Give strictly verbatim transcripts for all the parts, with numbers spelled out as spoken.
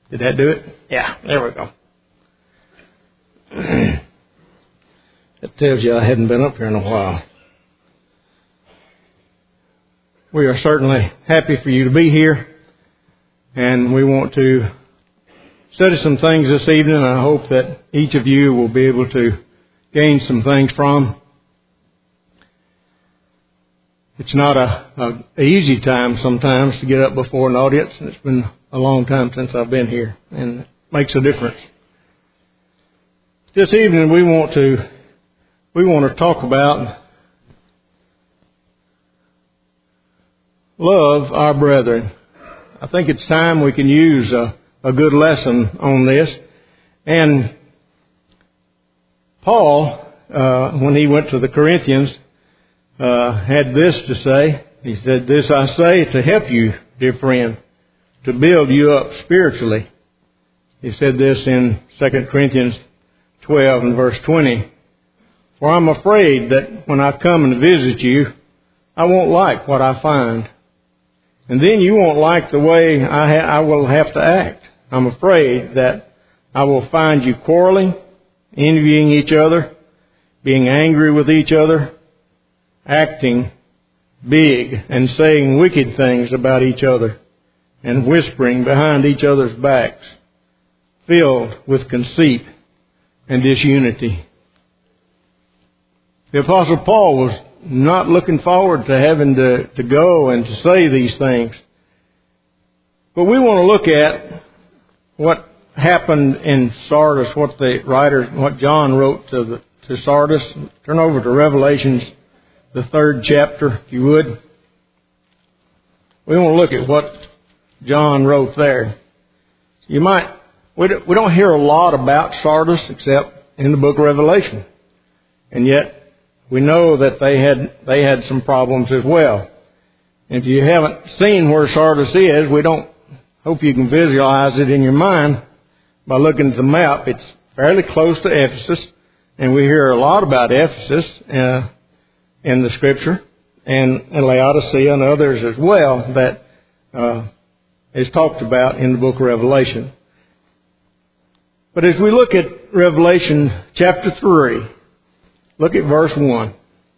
Did that do it? Yeah, there we go. That tells you I hadn't been up here in a while. We are certainly happy for you to be here, and we want to study some things this evening. I hope that each of you will be able to gain some things from. It's not a, a, a easy time sometimes to get up before an audience, and it's been a long time since I've been here, and it makes a difference. This evening we want to we want to talk about love our brethren. I think it's time we can use a, a good lesson on this. And Paul, uh, when he went to the Corinthians, uh, had this to say. He said, "This I say to help you, dear friend, to build you up spiritually." He said this in Second Corinthians twelve and verse twenty. "For I'm afraid that when I come and visit you, I won't like what I find. And then you won't like the way I, ha- I will have to act. I'm afraid that I will find you quarreling, envying each other, being angry with each other, acting big and saying wicked things about each other, and whispering behind each other's backs, filled with conceit and disunity." The Apostle Paul was not looking forward to having to, to go and to say these things. But we want to look at what happened in Sardis, what the writer, what John wrote to the, to Sardis. Turn over to Revelations, the third chapter, if you would. We want to look at what John wrote there. You might, we don't hear a lot about Sardis except in the book of Revelation. And yet, we know that they had they had some problems as well. If you haven't seen where Sardis is, we don't hope you can visualize it in your mind by looking at the map. It's fairly close to Ephesus, and we hear a lot about Ephesus uh, in the Scripture, and, and Laodicea and others as well that uh, is talked about in the book of Revelation. But as we look at Revelation chapter three, look at verse one.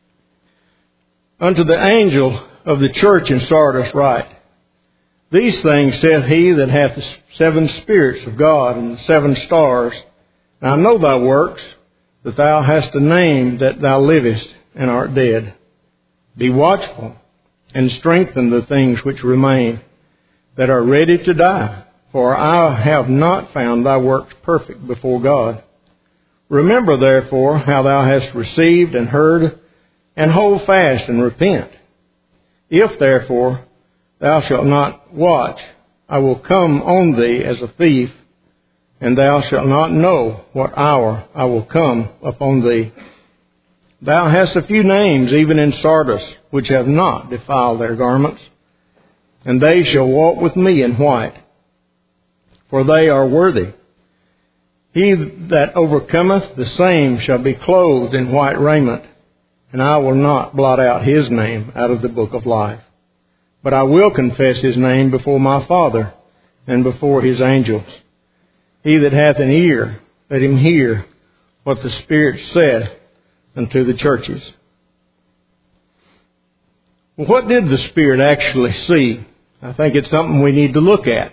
"Unto the angel of the church in Sardis write, These things saith he that hath the seven spirits of God and the seven stars. And I know thy works, that thou hast a name that thou livest and art dead. Be watchful and strengthen the things which remain, that are ready to die. For I have not found thy works perfect before God. Remember therefore how thou hast received and heard, and hold fast and repent. If therefore thou shalt not watch, I will come on thee as a thief, and thou shalt not know what hour I will come upon thee. Thou hast a few names even in Sardis, which have not defiled their garments, and they shall walk with me in white, for they are worthy. He that overcometh, the same shall be clothed in white raiment, and I will not blot out his name out of the book of life. But I will confess his name before my Father and before his angels. He that hath an ear, let him hear what the Spirit saith unto the churches." Well, what did the Spirit actually see? I think it's something we need to look at.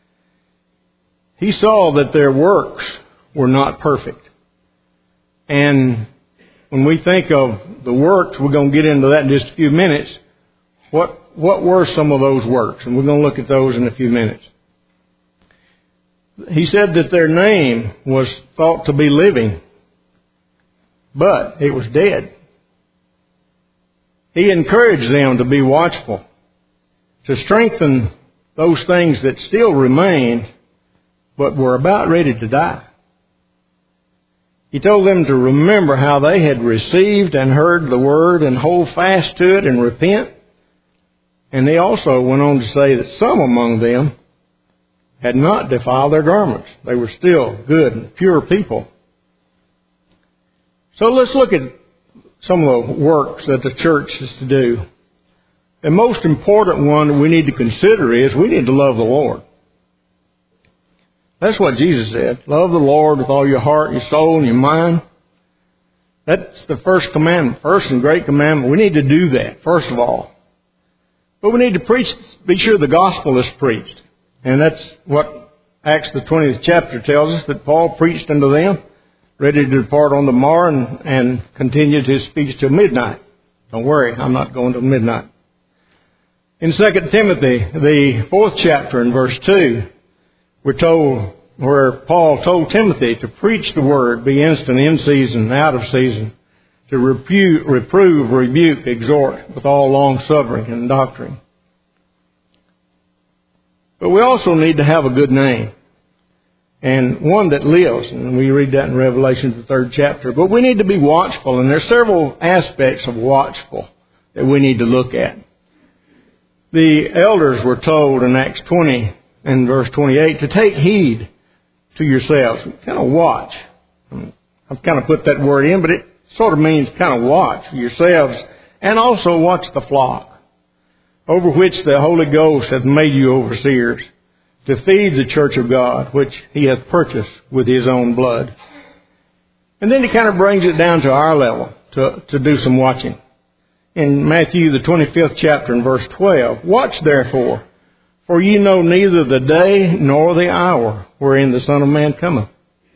He saw that their works were not perfect. And when we think of the works, we're going to get into that in just a few minutes. What, what were some of those works? And we're going to look at those in a few minutes. He said that their name was thought to be living, but it was dead. He encouraged them to be watchful, to strengthen those things that still remained, but were about ready to die. He told them to remember how they had received and heard the word and hold fast to it and repent. And he also went on to say that some among them had not defiled their garments. They were still good and pure people. So let's look at some of the works that the church is to do. The most important one we need to consider is we need to love the Lord. That's what Jesus said. Love the Lord with all your heart, your soul, and your mind. That's the first commandment, first and great commandment. We need to do that, first of all. But we need to preach, be sure the gospel is preached. And that's what Acts the twentieth chapter tells us, that Paul preached unto them, ready to depart on the morrow, and, and continued his speech till midnight. Don't worry, I'm not going till midnight. In Second Timothy, the fourth chapter in verse two, we're told where Paul told Timothy to preach the word, be instant in season, out of season, to repu- reprove, rebuke, exhort with all long suffering and doctrine. But we also need to have a good name, and one that lives, and we read that in Revelation, the third chapter. But we need to be watchful, and there's several aspects of watchful that we need to look at. The elders were told in Acts twenty and verse twenty-eight to take heed to yourselves. Kind of watch. I've kind of put that word in, but it sort of means kind of watch yourselves, and also watch the flock, over which the Holy Ghost hath made you overseers, to feed the church of God, which he hath purchased with his own blood. And then he kind of brings it down to our level to, to do some watching. In Matthew the twenty-fifth chapter and verse twelve, watch therefore, for ye know neither the day nor the hour wherein the Son of Man cometh.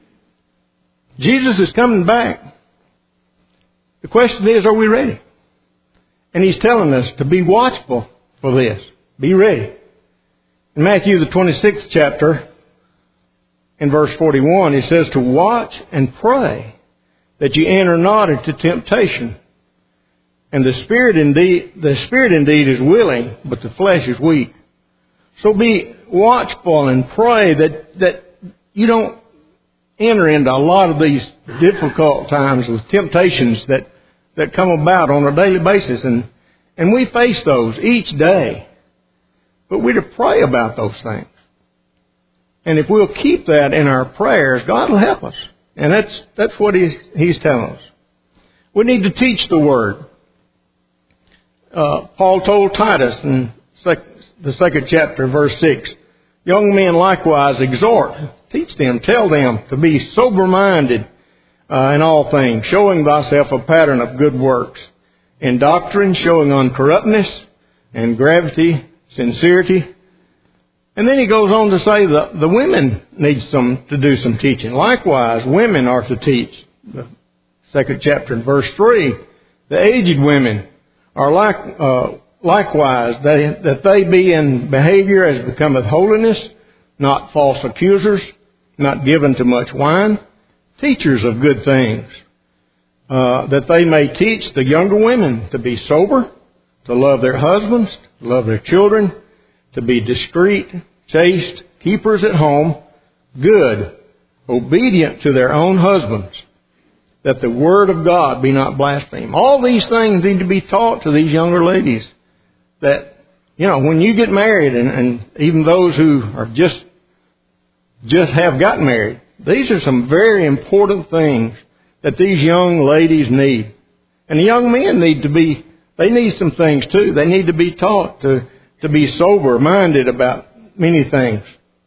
Jesus is coming back. The question is, are we ready? And he's telling us to be watchful for this. Be ready. In Matthew the twenty-sixth chapter, in verse forty-one, he says to watch and pray that you enter not into temptation. And the spirit indeed, the spirit indeed is willing, but the flesh is weak. So be watchful and pray that, that you don't enter into a lot of these difficult times with temptations that, that come about on a daily basis. And, and we face those each day. But we're to pray about those things. And if we'll keep that in our prayers, God will help us. And that's, that's what he's, he's telling us. We need to teach the Word. Uh, Paul told Titus in sec- the second chapter, verse six, young men likewise exhort, teach them, tell them to be sober-minded uh, in all things, showing thyself a pattern of good works, in doctrine showing uncorruptness and gravity, sincerity. And then he goes on to say that the women need some to do some teaching. Likewise, women are to teach. The second chapter in verse three, the aged women are like, uh, likewise, they, that they be in behavior as becometh holiness, not false accusers, not given to much wine, teachers of good things, uh, that they may teach the younger women to be sober, to love their husbands, to love their children, to be discreet, chaste, keepers at home, good, obedient to their own husbands, that the word of God be not blasphemed. All these things need to be taught to these younger ladies. That, you know, when you get married, and, and even those who are just, just have gotten married, these are some very important things that these young ladies need. And the young men need to be, they need some things too. They need to be taught to, to be sober-minded about many things.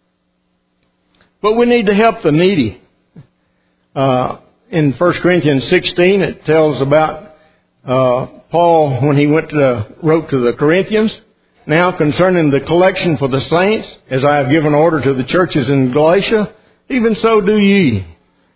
But we need to help the needy. Uh, in First Corinthians sixteen, it tells about uh, Paul when he went to, wrote to the Corinthians, now concerning the collection for the saints, as I have given order to the churches in Galatia, even so do ye.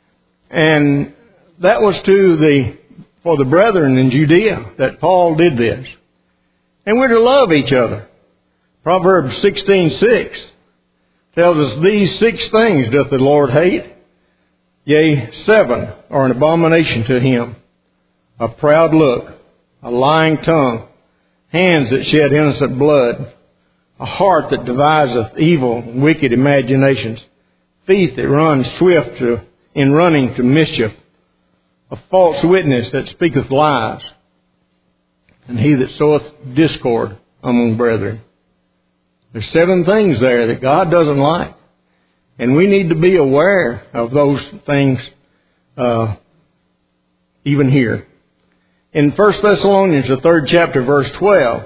And that was to the for the brethren in Judea that Paul did this. And we're to love each other. Proverbs sixteen six tells us, these six things doth the Lord hate, yea, seven are an abomination to him. A proud look, a lying tongue, hands that shed innocent blood, a heart that deviseth evil and wicked imaginations, feet that run swift to, in running to mischief, a false witness that speaketh lies, and he that soweth discord among brethren. There's seven things there that God doesn't like. And we need to be aware of those things uh, even here. In First Thessalonians, the third chapter, verse twelve,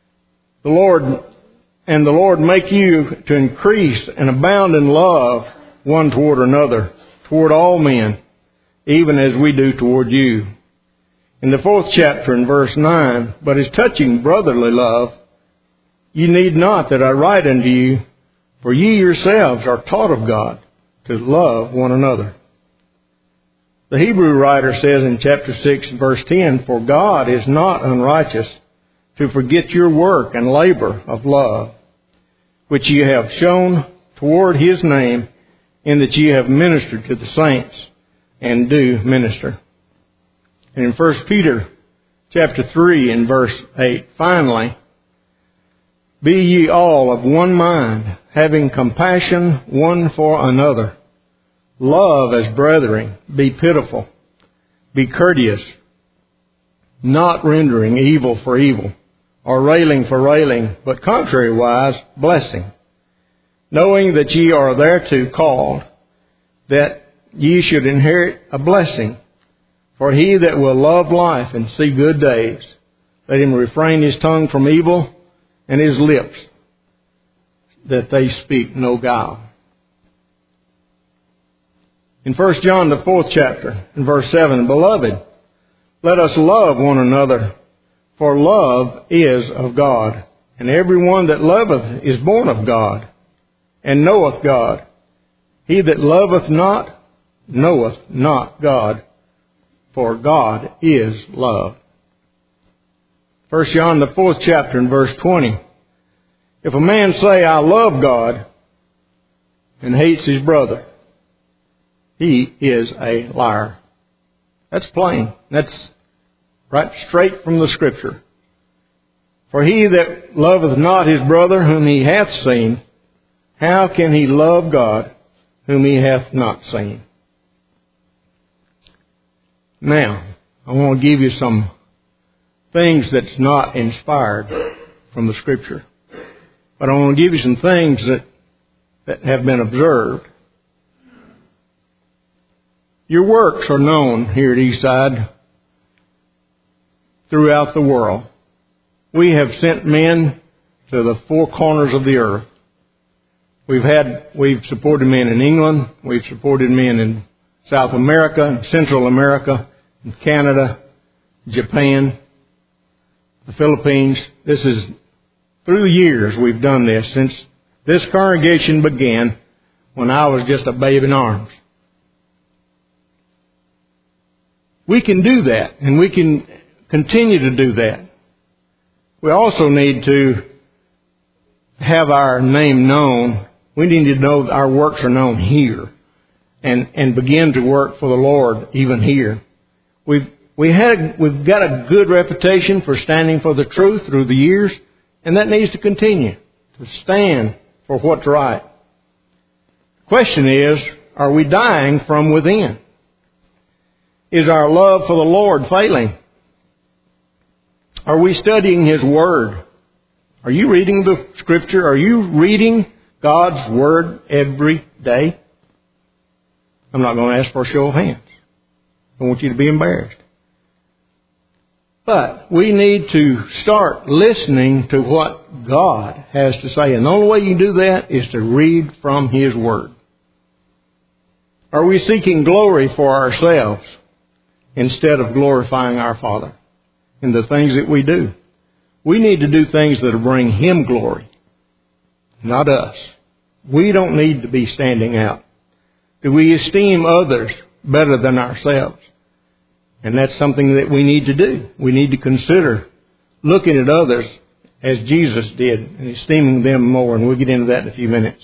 the Lord and the Lord make you to increase and abound in love one toward another, toward all men, even as we do toward you. In the fourth chapter in verse nine, but as touching brotherly love, ye need not that I write unto you, for ye yourselves are taught of God to love one another. The Hebrew writer says in chapter six, verse ten, for God is not unrighteous to forget your work and labor of love, which ye have shown toward his name, in that ye have ministered to the saints, and do minister. And in First Peter chapter three and verse eight, finally, be ye all of one mind, having compassion one for another. Love as brethren, be pitiful, be courteous, not rendering evil for evil, or railing for railing, but contrariwise blessing, knowing that ye are thereto called, that ye should inherit a blessing. For he that will love life and see good days, let him refrain his tongue from evil, and his lips, that they speak no guile. In First John, the fourth chapter, in verse seven, beloved, let us love one another, for love is of God, and every one that loveth is born of God, and knoweth God. He that loveth not, knoweth not God, for God is love. First John, the fourth chapter, in verse twenty. If a man say, I love God, and hates his brother, he is a liar. That's plain. That's right straight from the Scripture. For he that loveth not his brother whom he hath seen, how can he love God whom he hath not seen? Now, I want to give you some things that's not inspired from the Scripture. But I want to give you some things that, that have been observed. Your works are known here at Eastside throughout the world. We have sent men to the four corners of the earth. We've had, we've supported men in England. We've supported men in South America, and Central America, and Canada, Japan, the Philippines. This is through the years we've done this, since this congregation began when I was just a babe in arms. We can do that, and we can continue to do that. We also need to have our name known. We need to know that our works are known here, and, and begin to work for the Lord even here. We've we had we've got a good reputation for standing for the truth through the years, and that needs to continue, to stand for what's right. The question is, are we dying from within? Is our love for the Lord failing? Are we studying His Word? Are you reading the Scripture? Are you reading God's Word every day? I'm not going to ask for a show of hands. I want you to be embarrassed. But we need to start listening to what God has to say. And the only way you can do that is to read from His Word. Are we seeking glory for ourselves instead of glorifying our Father in the things that we do? We need to do things that will bring Him glory, not us. We don't need to be standing out. Do we esteem others better than ourselves? And that's something that we need to do. We need to consider looking at others as Jesus did and esteeming them more. And we'll get into that in a few minutes.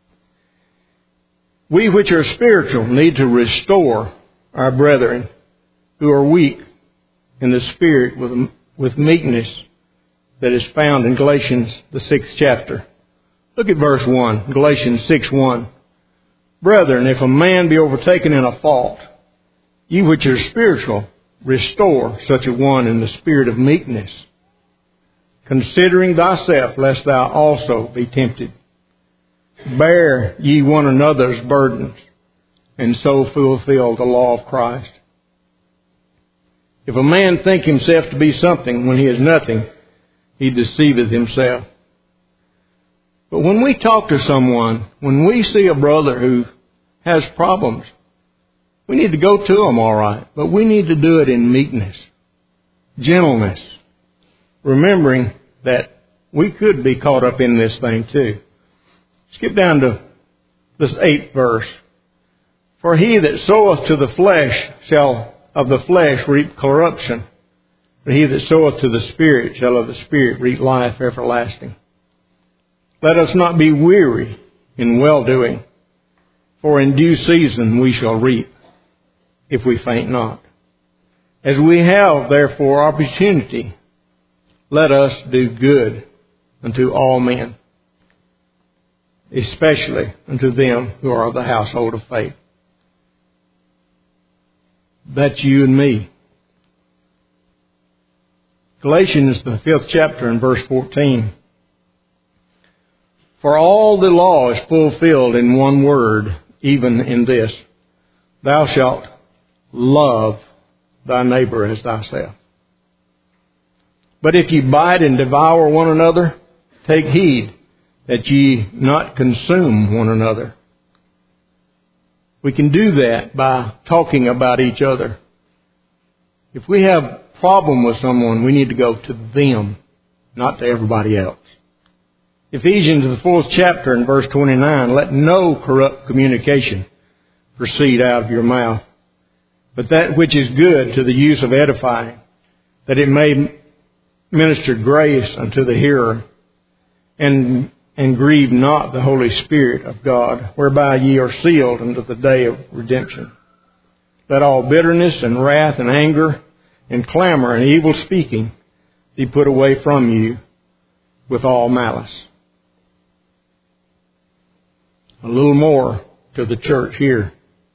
We which are spiritual need to restore our brethren who are weak in the spirit with, with meekness that is found in Galatians, the sixth chapter. Look at verse one, Galatians six one. Brethren, if a man be overtaken in a fault, ye which are spiritual, restore such a one in the spirit of meekness, considering thyself, lest thou also be tempted. Bear ye one another's burdens, and so fulfill the law of Christ. If a man think himself to be something when he is nothing, he deceiveth himself. But when we talk to someone, when we see a brother who has problems, we need to go to them, all right, but we need to do it in meekness, gentleness, remembering that we could be caught up in this thing too. Skip down to this eighth verse. For he that soweth to the flesh shall of the flesh reap corruption, but he that soweth to the Spirit shall of the Spirit reap life everlasting. Let us not be weary in well-doing, for in due season we shall reap, if we faint not. As we have, therefore, opportunity, let us do good unto all men, especially unto them who are of the household of faith. That's you and me. Galatians, the fifth chapter, and verse fourteen. For all the law is fulfilled in one word, even in this: thou shalt love thy neighbor as thyself. But if ye bite and devour one another, take heed that ye not consume one another. We can do that by talking about each other. If we have a problem with someone, we need to go to them, not to everybody else. Ephesians, the fourth chapter, and verse twenty-nine, let no corrupt communication proceed out of your mouth, but that which is good to the use of edifying, that it may minister grace unto the hearer, and and grieve not the Holy Spirit of God, whereby ye are sealed unto the day of redemption. Let all bitterness and wrath and anger and clamor and evil speaking be put away from you with all malice. A little more to the church here.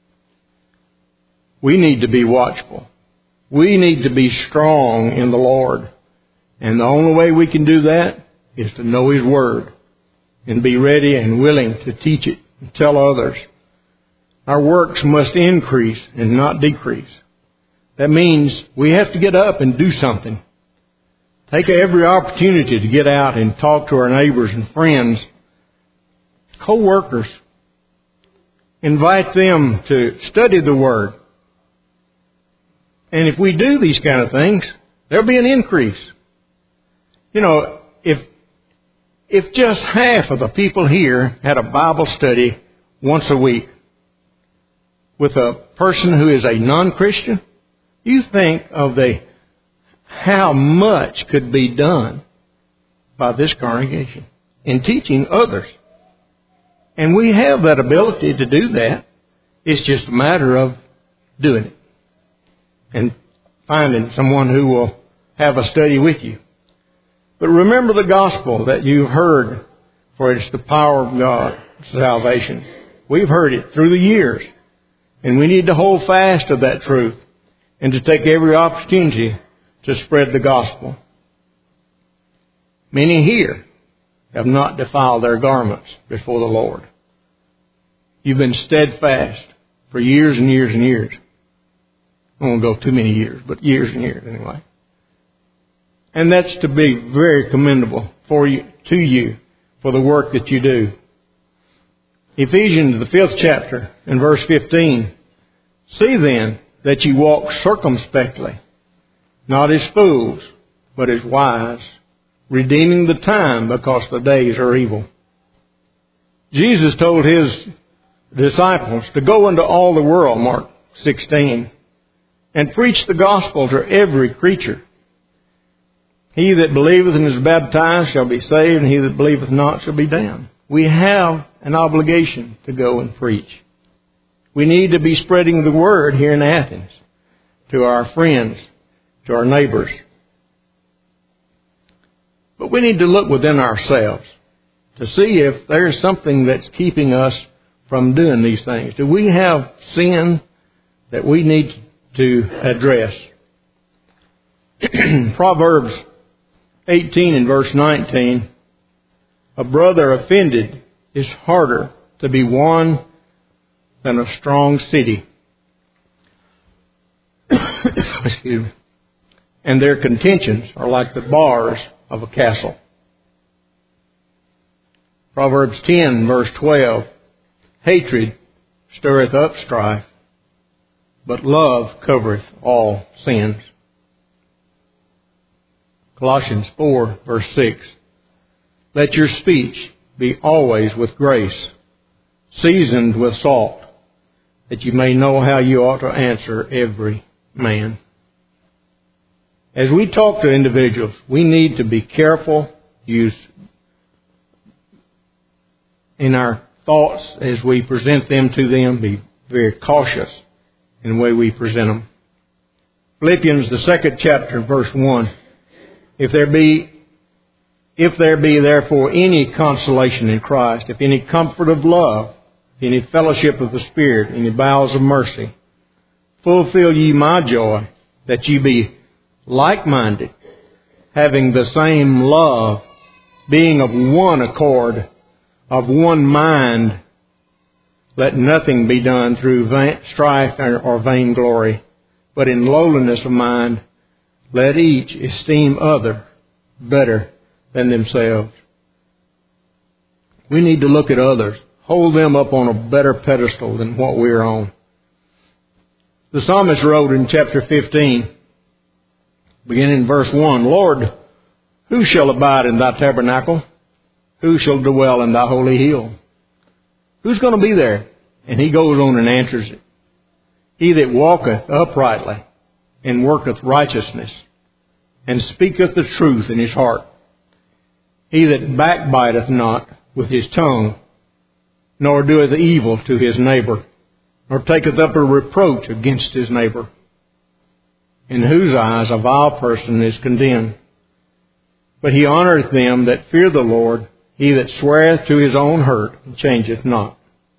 We need to be watchful. We need to be strong in the Lord. And the only way we can do that is to know His Word and be ready and willing to teach it and tell others. Our works must increase and not decrease. That means we have to get up and do something. Take every opportunity to get out and talk to our neighbors and friends, co-workers. Invite them to study the Word. And if we do these kind of things, there'll be an increase. You know, if if just half of the people here had a Bible study once a week with a person who is a non-Christian, you think of the how much could be done by this congregation in teaching others. And we have that ability to do that. It's just a matter of doing it and finding someone who will have a study with you. But remember the gospel that you've heard, for it's the power of God, salvation. We've heard it through the years, and we need to hold fast to that truth and to take every opportunity to spread the gospel. Many here have not defiled their garments before the Lord. You've been steadfast for years and years and years. I won't go too many years, but years and years anyway. And that's to be very commendable for you, to you, for the work that you do. Ephesians, the fifth chapter, and verse fifteen. See then that you walk circumspectly, not as fools, but as wise, redeeming the time, because the days are evil. Jesus told His disciples to go into all the world, Mark sixteen, and preach the gospel to every creature. He that believeth and is baptized shall be saved, and he that believeth not shall be damned. We have an obligation to go and preach. We need to be spreading the word here in Athens to our friends, to our neighbors. But we need to look within ourselves to see if there's something that's keeping us from doing these things. Do we have sin that we need to address? Proverbs eighteen and verse nineteen. A brother offended is harder to be won than a strong city. Excuse me. And their contentions are like the bars of a castle. Proverbs ten verse twelve. Hatred stirreth up strife, but love covereth all sins. Colossians four, verse six. Let your speech be always with grace, seasoned with salt, that you may know how you ought to answer every man. As we talk to individuals, we need to be careful, use in our thoughts as we present them to them, be very cautious in the way we present them. Philippians, the second chapter, verse one. If there be, if there be therefore any consolation in Christ, if any comfort of love, any fellowship of the Spirit, any bowels of mercy, fulfill ye my joy, that ye be like-minded, having the same love, being of one accord, of one mind. Let nothing be done through vain, strife or vainglory, but in lowliness of mind, let each esteem other better than themselves. We need to look at others, hold them up on a better pedestal than what we're on. The psalmist wrote in chapter fifteen, beginning in verse one, Lord, who shall abide in thy tabernacle? Who shall dwell in thy holy hill? Who's going to be there? And he goes on and answers it. He that walketh uprightly and worketh righteousness and speaketh the truth in his heart. He that backbiteth not with his tongue, nor doeth evil to his neighbor, nor taketh up a reproach against his neighbor, in whose eyes a vile person is condemned. But he honoureth them that fear the Lord. He that sweareth to his own hurt and changeth not.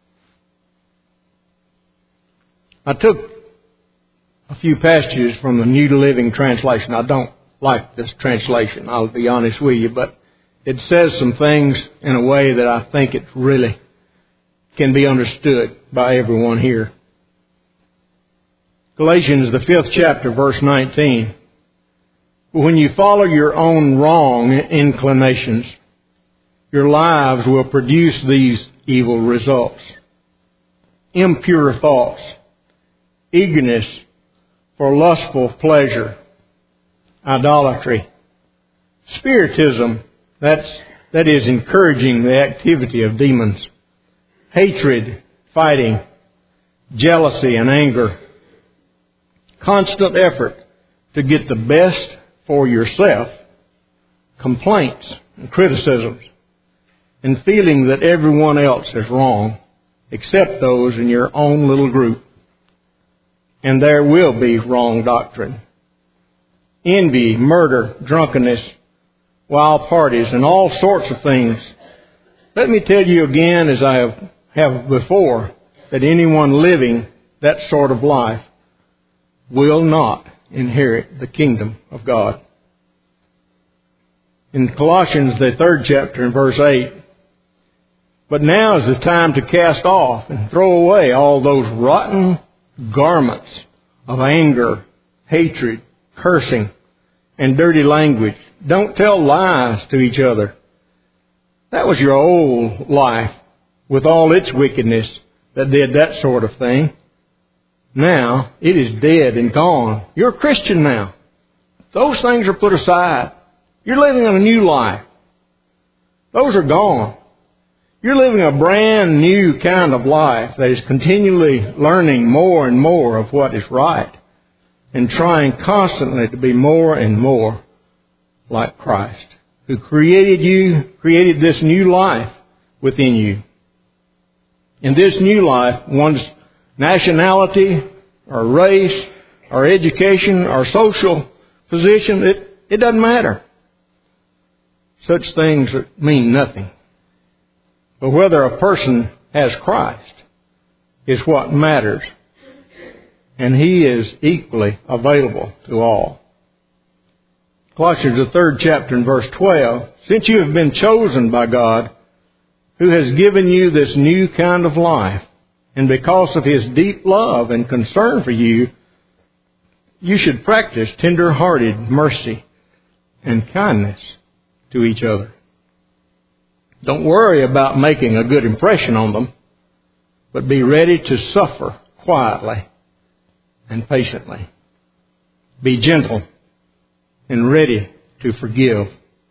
I took a few passages from the New Living Translation. I don't like this translation, I'll be honest with you, but it says some things in a way that I think it really can be understood by everyone here. Galatians, the fifth chapter, verse nineteen. When you follow your own wrong inclinations, your lives will produce these evil results. Impure thoughts, eagerness for lustful pleasure, idolatry, spiritism, that's, that is encouraging the activity of demons, hatred, fighting, jealousy and anger, constant effort to get the best for yourself, complaints and criticisms, and feeling that everyone else is wrong except those in your own little group. And there will be wrong doctrine. Envy, murder, drunkenness, wild parties, and all sorts of things. Let me tell you again, as I have, have before, that anyone living that sort of life will not inherit the kingdom of God. In Colossians, the third chapter, in verse eight, but now is the time to cast off and throw away all those rotten garments of anger, hatred, cursing, and dirty language. Don't tell lies to each other. That was your old life with all its wickedness that did that sort of thing. Now, it is dead and gone. You're a Christian now. Those things are put aside. You're living a new life. Those are gone. You're living a brand new kind of life that is continually learning more and more of what is right and trying constantly to be more and more like Christ, who created you, created this new life within you. In this new life, one's nationality or race or education or social position, it, it doesn't matter. Such things mean nothing. But whether a person has Christ is what matters. And He is equally available to all. Colossians, the third chapter, in verse twelve, since you have been chosen by God, who has given you this new kind of life, and because of His deep love and concern for you, you should practice tender-hearted mercy and kindness to each other. Don't worry about making a good impression on them. but be ready to suffer quietly and patiently. Be gentle and ready to forgive.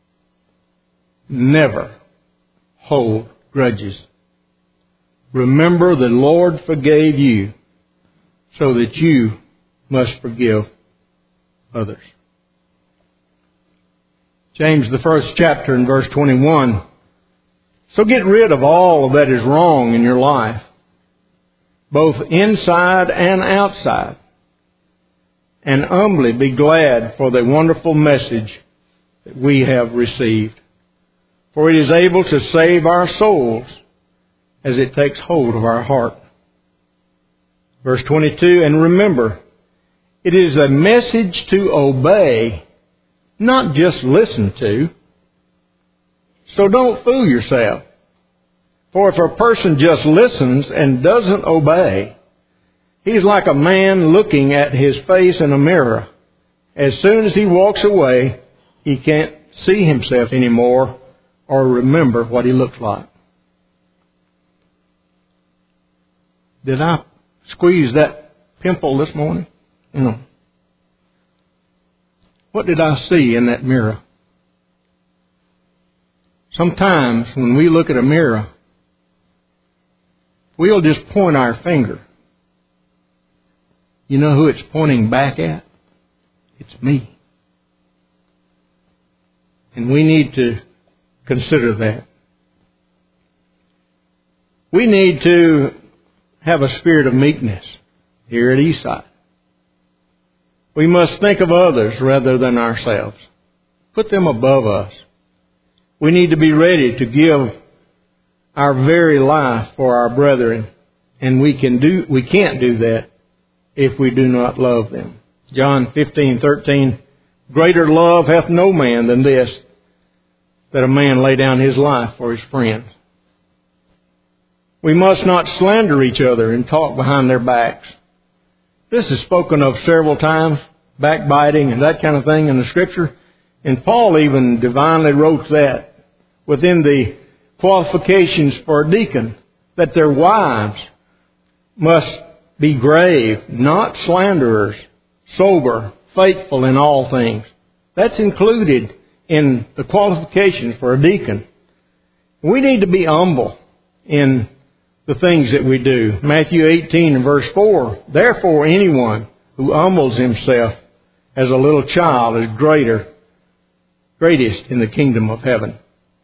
Never hold grudges. Remember the Lord forgave you, so that you must forgive others. James, the first chapter in verse twenty-one. So get rid of all that is wrong in your life, both inside and outside, and humbly be glad for the wonderful message that we have received. For it is able to save our souls as it takes hold of our heart. Verse twenty-two, and remember, it is a message to obey, not just listen to. So don't fool yourself. For if a person just listens and doesn't obey, he's like a man looking at his face in a mirror. As soon as he walks away, he can't see himself anymore or remember what he looks like. Did I squeeze that pimple this morning? You know. What did I see in that mirror? Sometimes when we look at a mirror, we'll just point our finger. You know who it's pointing back at? It's me. And we need to consider that. We need to have a spirit of meekness here at Eastside. We must think of others rather than ourselves. Put them above us. We need to be ready to give our very life for our brethren, and we can do we can't do that if we do not love them. John fifteen thirteen, greater love hath no man than this, that a man lay down his life for his friends. We must not slander each other and talk behind their backs. This is spoken of several times, backbiting and that kind of thing in the Scripture. And Paul even divinely wrote that within the qualifications for a deacon, that their wives must be grave, not slanderers, sober, faithful in all things. That's included in the qualifications for a deacon. We need to be humble in the things that we do. Matthew eighteen and verse four, therefore anyone who humbles himself as a little child is greater, greatest in the kingdom of heaven.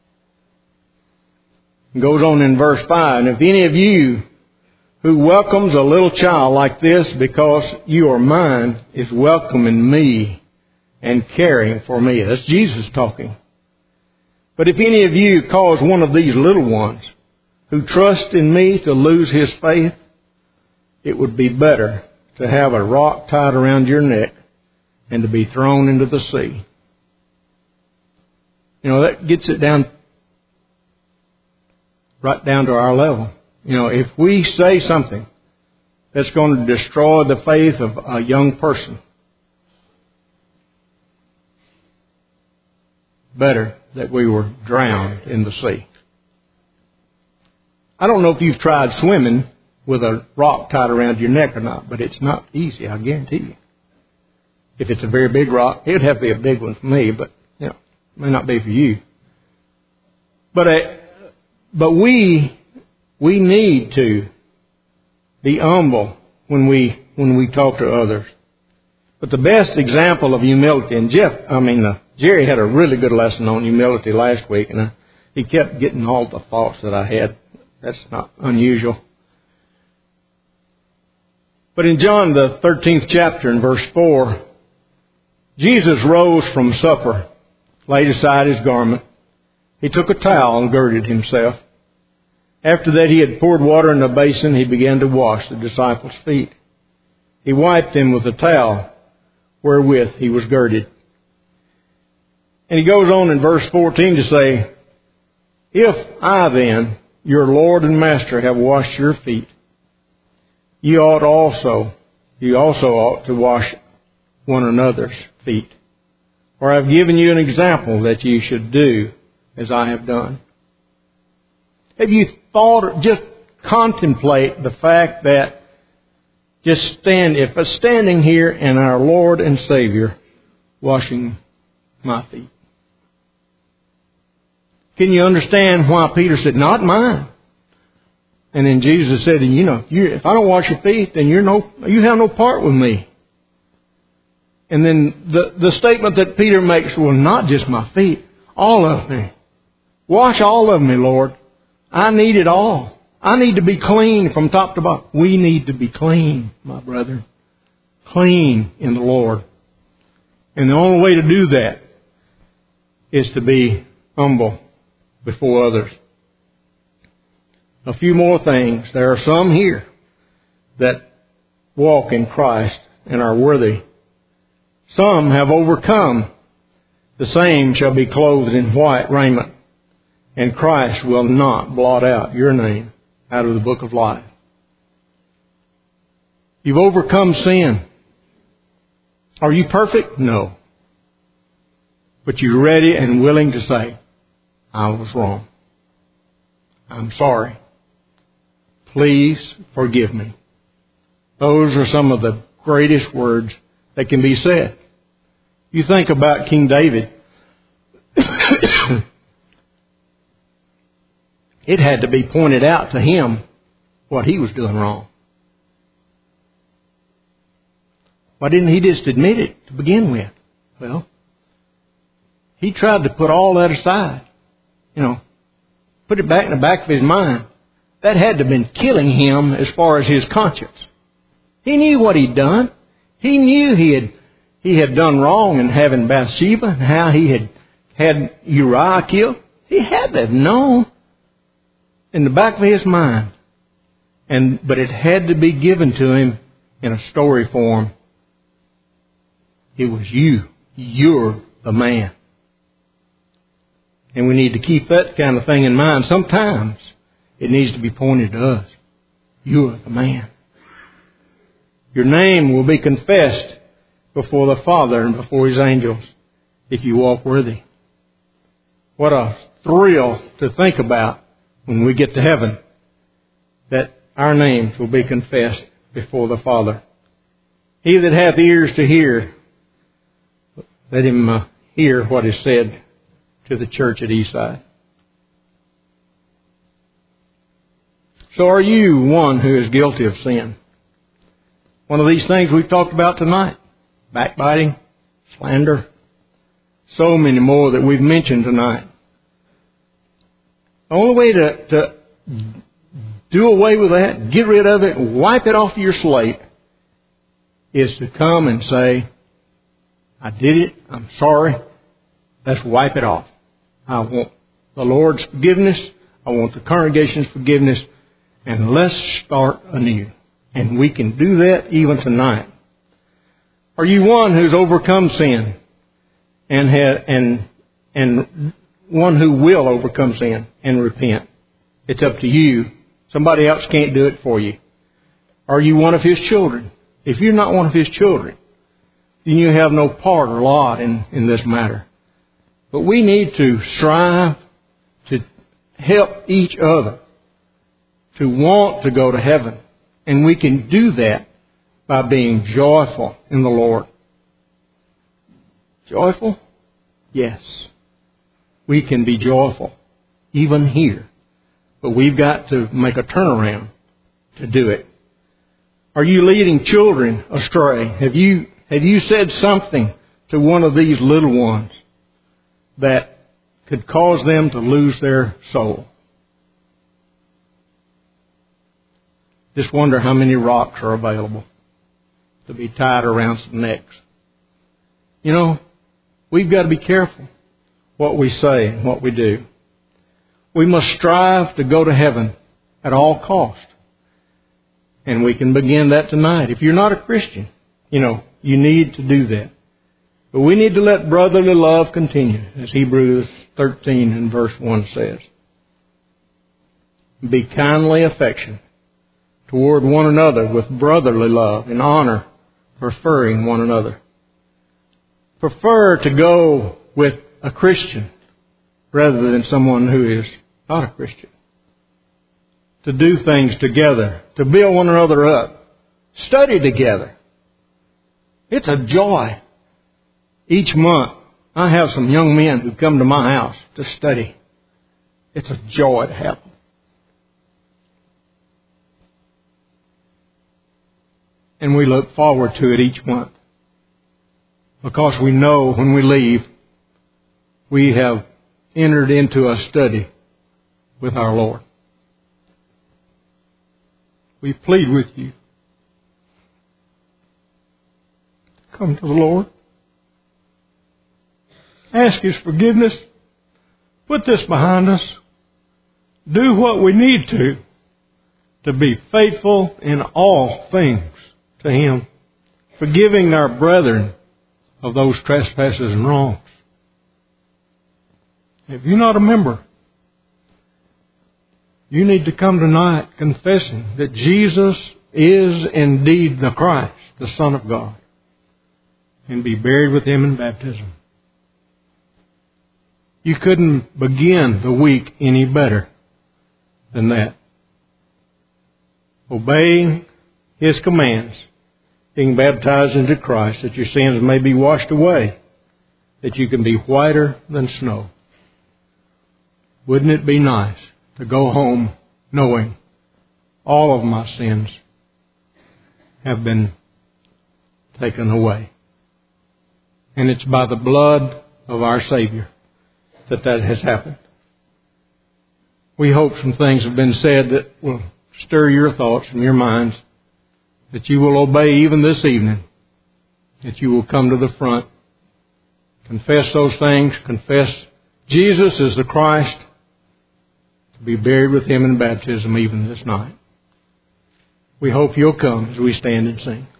It goes on in verse five, and if any of you who welcomes a little child like this because you are mine is welcoming me and caring for me. That's Jesus talking. But if any of you cause one of these little ones who trust in me to lose his faith, it would be better to have a rock tied around your neck and to be thrown into the sea. You know, that gets it down, right down to our level. You know, if we say something that's going to destroy the faith of a young person, better that we were drowned in the sea. I don't know if you've tried swimming with a rock tied around your neck or not, but it's not easy, I guarantee you. If it's a very big rock, it would have to be a big one for me, but you know, it may not be for you. But uh, but we we need to be humble when we when we talk to others. But the best example of humility, and Jeff, I mean, uh, Jerry had a really good lesson on humility last week, and uh, he kept getting all the thoughts that I had. That's not unusual. But in John, the thirteenth chapter, in verse four, Jesus rose from supper, laid aside his garment. He took a towel and girded himself. After that, he had poured water in a basin. He began to wash the disciples' feet. He wiped them with a towel wherewith he was girded. And he goes on in verse fourteen to say, if I then, your Lord and Master, have washed your feet, you ought also, you also ought to wash one another's feet. For I have given you an example that you should do as I have done. Have you thought, just contemplate the fact that just stand, if I'm standing here and our Lord and Savior washing my feet. Can you understand why Peter said, not mine? And then Jesus said, you know, you, if I don't wash your feet, then you're no, you have no part with me. And then the, the statement that Peter makes, well, not just my feet, all of me. Wash all of me, Lord. I need it all. I need to be clean from top to bottom. We need to be clean, my brother. Clean in the Lord. And the only way to do that is to be humble before others. A few more things. There are some here that walk in Christ and are worthy. Some have overcome. The same shall be clothed in white raiment, and Christ will not blot out your name out of the book of life. You've overcome sin. Are you perfect? No. But you're ready and willing to say, I was wrong. I'm sorry. Please forgive me. Those are some of the greatest words that can be said. You think about King David. It had to be pointed out to him what he was doing wrong. Why didn't he just admit it to begin with? Well, he tried to put all that aside. You know, put it back in the back of his mind. That had to have been killing him as far as his conscience. He knew what he'd done. He knew he had he had done wrong in having Bathsheba and how he had had Uriah killed. He had to have known in the back of his mind. And but it had to be given to him in a story form. It was you. You're the man. And we need to keep that kind of thing in mind. Sometimes it needs to be pointed to us. You're the man. Your name will be confessed before the Father and before His angels if you walk worthy. What a thrill to think about when we get to heaven, that our names will be confessed before the Father. He that hath ears to hear, let him uh, hear what is said to the church at Eastside. So are you one who is guilty of sin? One of these things we've talked about tonight. Backbiting, slander, so many more that we've mentioned tonight. The only way to, to do away with that, get rid of it, wipe it off your slate, is to come and say, I did it, I'm sorry, let's wipe it off. I want the Lord's forgiveness, I want the congregation's forgiveness, and let's start anew. And we can do that even tonight. Are you one who's overcome sin and had, and and one who will overcome sin and repent? It's up to you. Somebody else can't do it for you. Are you one of His children? If you're not one of His children, then you have no part or lot in, in this matter. But we need to strive to help each other to want to go to heaven. And we can do that by being joyful in the Lord. Joyful? Yes. We can be joyful, even here. But we've got to make a turnaround to do it. Are you leading children astray? Have you, have you said something to one of these little ones that could cause them to lose their soul? Just wonder how many rocks are available to be tied around some necks. You know, we've got to be careful what we say and what we do. We must strive to go to heaven at all cost. And we can begin that tonight. If you're not a Christian, you know, you need to do that. But we need to let brotherly love continue, as Hebrews thirteen and verse one says. Be kindly affectionate toward one another with brotherly love and honor, preferring one another. Prefer to go with a Christian rather than someone who is not a Christian. to do things together, to build one another up, study together. It's a joy. Each month, I have some young men who come to my house to study. It's a joy to have them. And we look forward to it each month, because we know when we leave, we have entered into a study with our Lord. We plead with you to come to the Lord. Ask His forgiveness. Put this behind us. Do what we need to to be faithful in all things to Him, forgiving our brethren of those trespasses and wrongs. If you're not a member, you need to come tonight confessing that Jesus is indeed the Christ, the Son of God, and be buried with Him in baptism. You couldn't begin the week any better than that. Obeying His commands, being baptized into Christ, that your sins may be washed away, that you can be whiter than snow. Wouldn't it be nice to go home knowing all of my sins have been taken away? And it's by the blood of our Savior that that has happened. We hope some things have been said that will stir your thoughts and your minds, that you will obey even this evening, that you will come to the front, confess those things, confess Jesus is the Christ, to be buried with Him in baptism even this night. We hope you'll come as we stand and sing.